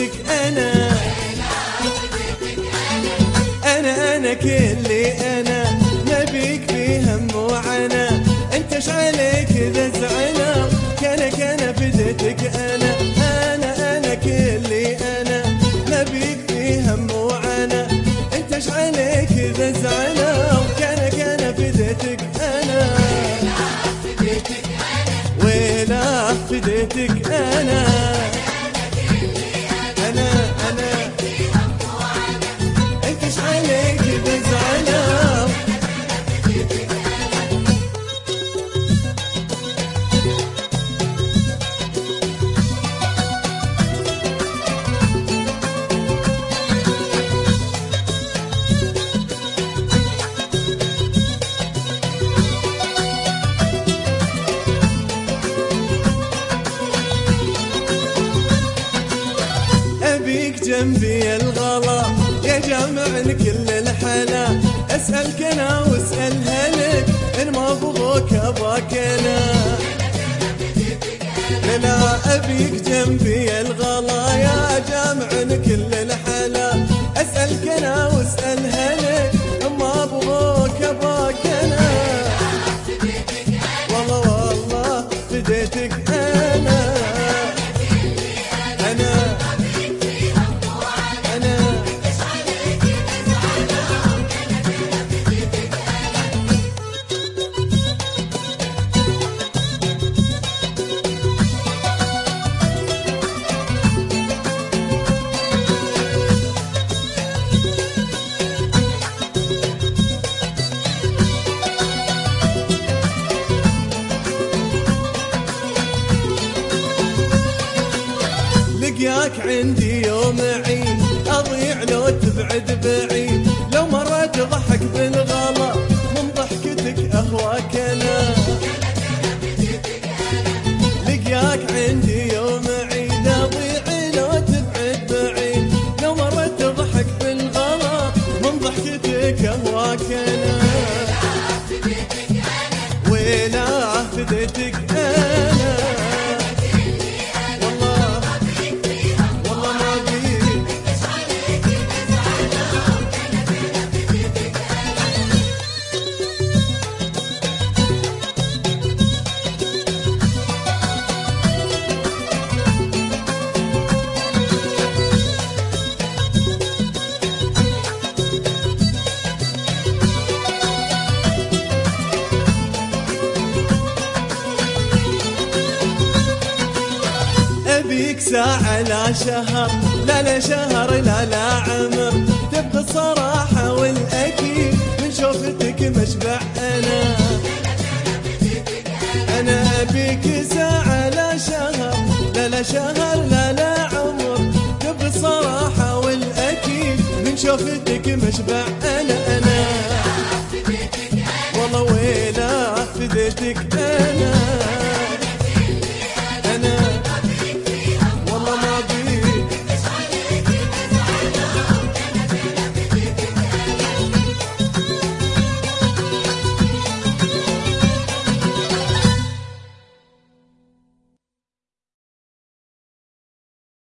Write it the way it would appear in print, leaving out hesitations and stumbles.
فديتك أنا كلي أنا ما بيك في هم وعنا أنت ايش عليك إذا زعنا كان فديتك أنا كلي أنا ما بيك في هم وعنا أنت ايش عليك إذا زعنا كان فديتك ويلا فديتك أنا أنت ايش عليك إذا زعنا أبيك جنبي الغلا يا جامع كل الحلا أسألك أنا واسأل هلك إن ما بغوك أباك أنا لا أبيك جنبي الغلا يا جامع كل الحلا أسألك أنا واسأل هلك إن ما بغوك أباك أنا والله فديتك أنا لقياك عندي يوم عيد أضيع لو تبعد بعيد لو مرة تضحك بالغلا من ضحكتك أهواك أنا لقياك عندي يوم عيد أضيع لو تبعد بعيد لو مرة تضحك بالغلا من ضحكتك أهواك أنا ويلا فديتك أنا أبيك ساعة لا شهر لا شهر لا عمر تبغى الصراحة والأكيد من شوفتك مشبع أنا أبيك ساعة لا شهر لا شهر لا عمر تبغى الصراحة والأكيد من شوفتك مشبع أنا والله ويلا فديتك أنا